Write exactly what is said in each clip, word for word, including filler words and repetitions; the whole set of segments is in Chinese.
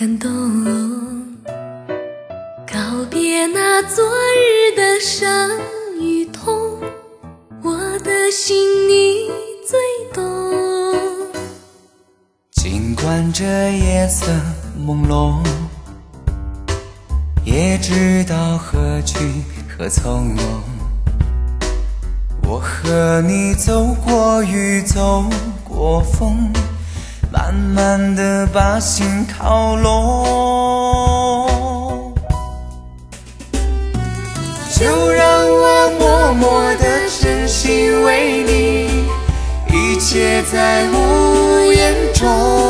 感动，告别那昨日的伤与痛，我的心你最懂。 尽管这夜色朦胧，也知道何去何从。我和你走过雨，走过风，慢慢地把心靠拢。就让我默默地真心为你，一切在无言中。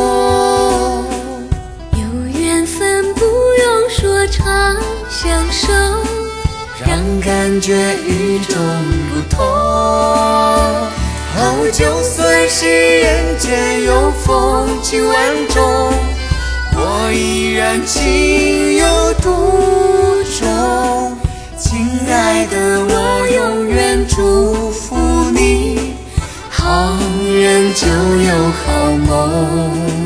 有缘分不用说长相守， 让感觉与众不同。好，就算是人间有风情万种，我依然情有独钟。亲爱的，我永远祝福你，好人就有好梦。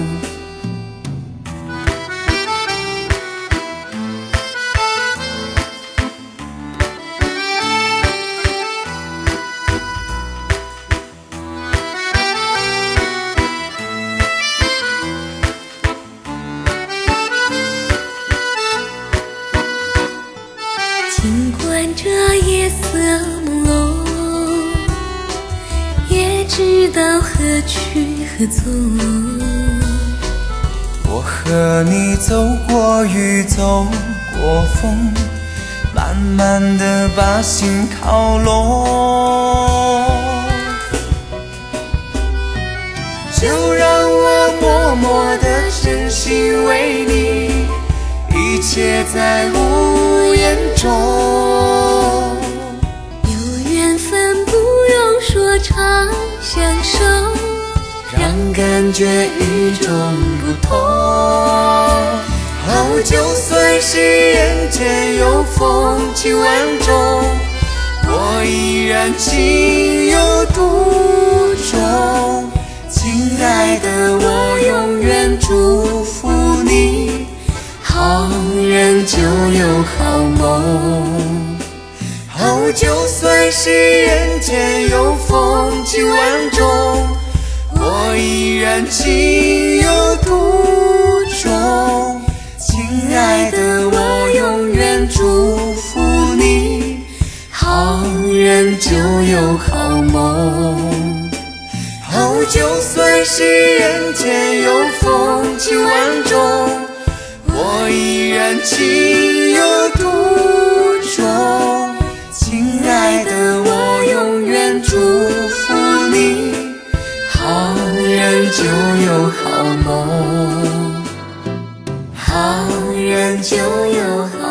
尽管这夜色朦胧，也知道何去何从。 我和你走过雨，走过风，慢慢地把心靠拢。就让我默默地真心为你，一切在无言中。 有缘分不用说长相守， 让感觉与众不同。好，就算是人间有风情万种，我依然情有独钟。亲爱的，我永远祝福你，好人就有好梦。好，就算是人间有风情万种，我依然情有独钟。亲爱的，我永远祝福你，好人就有好梦。好，就算是人间有风情万种，我依然情有独钟。亲爱的，我永远祝福你，好人就有好梦，好人就有好梦。